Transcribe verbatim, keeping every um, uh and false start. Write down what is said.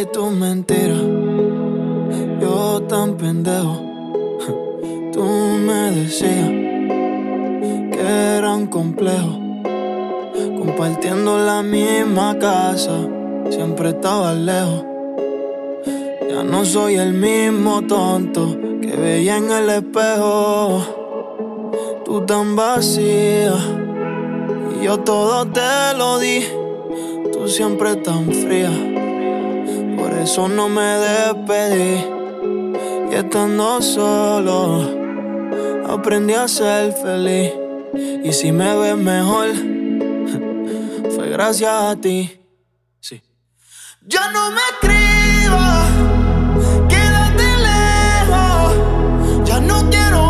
y tus mentiras, yo tan pendejo. Tú me decías que eran complejos, compartiendo la misma casa, siempre estabas lejos. Ya no soy el mismo tonto que veía en el espejo. Tú tan vacía y yo todo te lo di. Tú siempre tan fría, por eso no me despedí. Y estando solo, aprendí a ser feliz. Y si me ves mejor, fue gracias a ti. Sí. Ya no me escribas, quédate lejos. Ya no quiero